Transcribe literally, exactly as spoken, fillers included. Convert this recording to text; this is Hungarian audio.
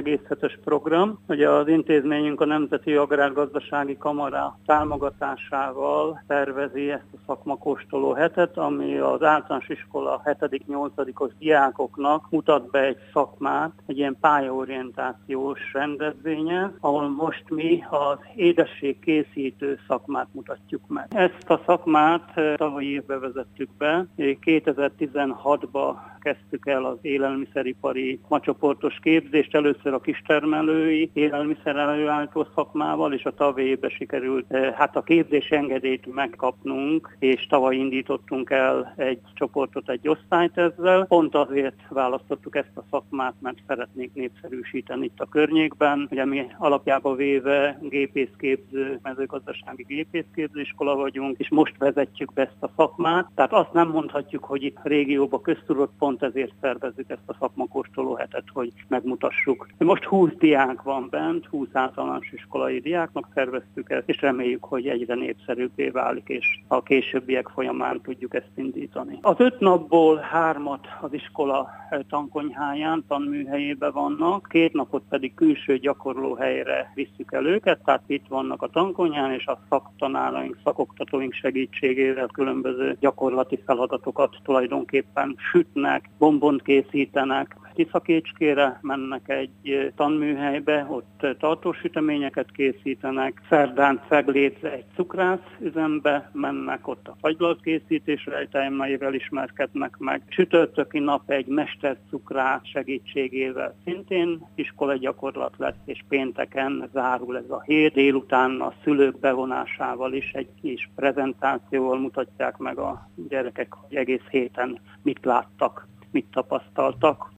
egész hetes program. Ugye az intézményünk a Nemzeti Agrárgazdasági Kamara támogatásával tervezi ezt a szakmakóstoló hetet, ami az általános iskola hetedik-nyolcadikos diákoknak mutat be egy szakmát, egy ilyen pályaorientációs rendezvényen, ahol most mi az édességkészítő szakmát mutatjuk meg. Ezt a szakmát tavalyi évben vezettük be, kétezer-tizenhatban kezdtük el az élelmiszeripari macsoportos képzést, először a kistermelői élelmiszer előállító szakmával, és a tavalyi évben sikerült hát a képzési engedélyt megkapnunk, és tavaly indítottunk el egy csoportot, egy osztályt ezzel. Pont azért választottuk ezt a szakmát, mert szeretnénk népszerűsíteni itt a környékben. Ugye mi alapjába véve gépészképző, mezőgazdasági gépészképző iskola vagyunk, és most vezetjük be ezt a szakmát. Tehát azt nem mondhatjuk, hogy itt a régióban köztudott, pont ezért szervezzük ezt a szakmakóstoló hetet, hogy megmutassuk. Most húsz diák van bent, húsz általános iskolai diáknak szerveztük ezt, és reméljük, hogy egyre népszerűbbé válik, és a későbbiek folyamán tudjuk ezt indítani. Az öt napból hármat az iskola tankonyháján, tanműhelyében vannak, két napot pedig külső gyakorlóhelyre visszük el őket, tehát itt vannak a tankonyhán, és a szaktanáraink, szakoktatóink segítségével különböző gyakorlati feladatokat tulajdonképpen sütnek, bombont készítenek. Tiszakécskére mennek egy tanműhelybe, ott tartósüteményeket készítenek, szerdán Ceglétre egy cukrász üzembe mennek, ott a fagylaltkészítés rejtelmeivel ismerkednek meg. Csütörtöki nap egy mestercukrász segítségével szintén iskolai gyakorlat lesz, és pénteken zárul ez a hét. Délután a szülők bevonásával is egy kis prezentációval mutatják meg a gyerekek, hogy egész héten mit láttak, mit tapasztaltak.